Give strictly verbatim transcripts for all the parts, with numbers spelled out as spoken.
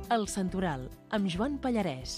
El Santoral, amb Joan Pallarès.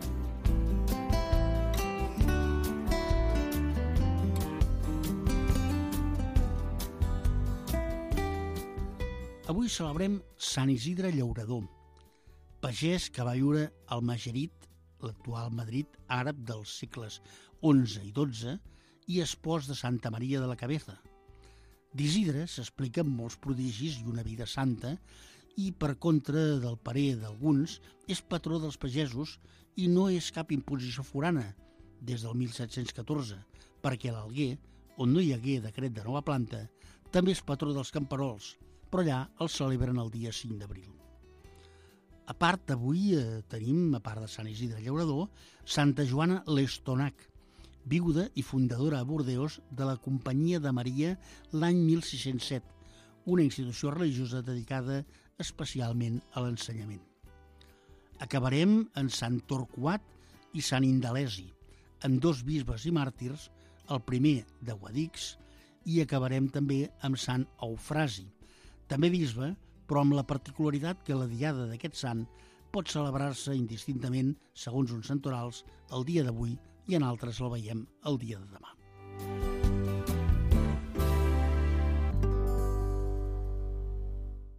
Avui celebrem Sant Isidre Llaurador, pagès que va viure al Majerit, l'actual Madrid àrab dels segles onze i dotze, i espòs de Santa Maria de la Cabeza. D'Isidre s'expliquen molts prodigis i una vida santa, i per contra del parer d'alguns és patró dels pagesos i no és cap imposició forana des del mil set-cents catorze, perquè a l'Alguer, on no hi hagué decret de nova planta, també és patró dels camperols, però allà el celebren el dia cinc d'abril. A part, avui eh, tenim, a part de Sant Isidre Llaurador, Santa Joana l'Estonac, viuda i fundadora a Bordeus de la Companyia de Maria l'any mil sis-cents set, una institució religiosa dedicada especialment a l'ensenyament. Acabarem en Sant Torquat i Sant Indalesi, amb dos bisbes i màrtirs, el primer de Guadix, i acabarem també amb Sant Eufrasi, també bisbe, però amb la particularitat que la diada d'aquest sant pot celebrar-se indistintament, segons uns santorals, el dia d'avui i en altres el veiem el dia de demà.